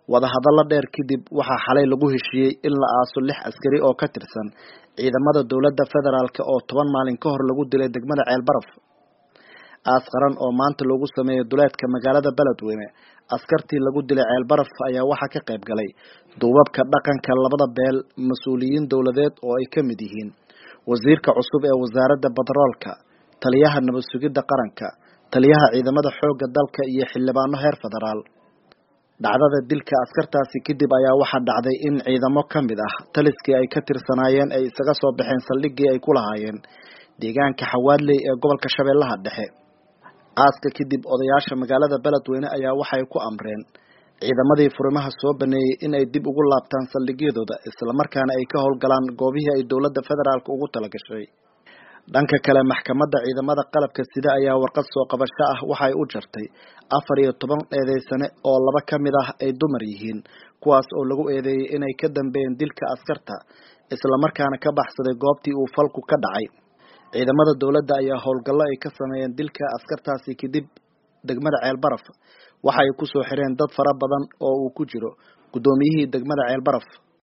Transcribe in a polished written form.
wadahadalo dheer kadib waxaa xalay lagu heshiiyey in la aaso 6 askari oo ka tirsan ciidamada dowladda federaalka oo 10 maalin ka hor lagu dilay degmada Ceelbaraf. Aas qaran oo maanta lagu sameeyay duleedka magaalada Beledweyne. Askartii lagu dilay Ceelbaraf ayaa waxa ka qayb galay duubabka dhaqanka labada beel, mas'uuliyiin dowladeed oo ay ka mid yihiin wasiirka cusub ee wasaaradda Batroolka, taliyaha nabad sugidda qaranka, taliyaha ciidamada xoogga dalka iyo xildhibaano heer federaal. Dhacdada dilka askartaasi kadib ayaa waxa dhacday in ciidamo ka mid ah taliskii ay ka tirsanaayeen ay isaga soo baxeen saldhiggii ay ku lahaayeen deegaanka Xawaadley ee gobolka Shabeellaha Dhexe. Aaska kadib odayaasha magaalada Beledweyne ayaa waxay ku amreen ciidamadii furimaha soo baneeyay in ay dib ugu laabtaan saldhigyadooda isla markaana ay ka howlgalaan goobihii ay dowladda federaalka ugu talagashay. Dhanka kale maxkamadda ciidamada qalabka sida ayaa warqad soo qabasho ah waxay u jartay 14 eedeysane oo 2 ka mid ah ay dumar yihiin, kuwaas oo lagu eedeeyay inay ka dambeeyeen dilka askarta isla markaana ka baxsaday goobtii uu falku ka dhacay. Ciidamada dowladda ayaa howlgallo ay ka sameeyeen dilka askartaasi kadib degmada Ceelbaraf waxay ku soo xireen dad fara badan oo uu ku jiro gudoomiyihii degmada Ceelbaraf.